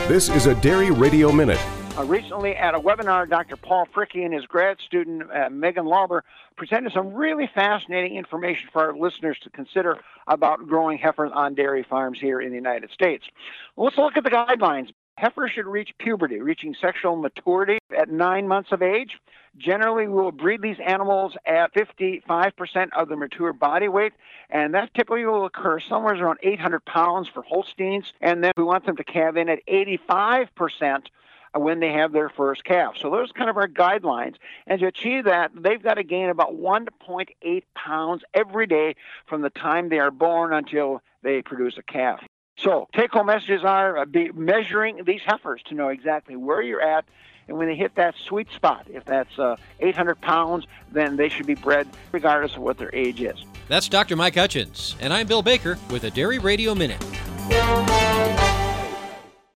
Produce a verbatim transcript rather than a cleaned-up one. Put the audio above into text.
This is a Dairy Radio Minute. Uh, recently at a webinar, Doctor Paul Fricke and his grad student, uh, Megan Lauber, presented some really fascinating information for our listeners to consider about growing heifers on dairy farms here in the United States. Well, let's look at the guidelines. Heifers should reach puberty, reaching sexual maturity at nine months of age. Generally, we will breed these animals at fifty-five percent of the mature body weight, and that typically will occur somewhere around eight hundred pounds for Holsteins, and then we want them to calve in at eighty-five percent when they have their first calf. So those are kind of our guidelines. And to achieve that, they've got to gain about one point eight pounds every day from the time they are born until they produce a calf. So take-home messages are uh, be measuring these heifers to know exactly where you're at, and when they hit that sweet spot, if that's uh, eight hundred pounds, then they should be bred regardless of what their age is. That's Doctor Mike Hutchins, and I'm Bill Baker with a Dairy Radio Minute.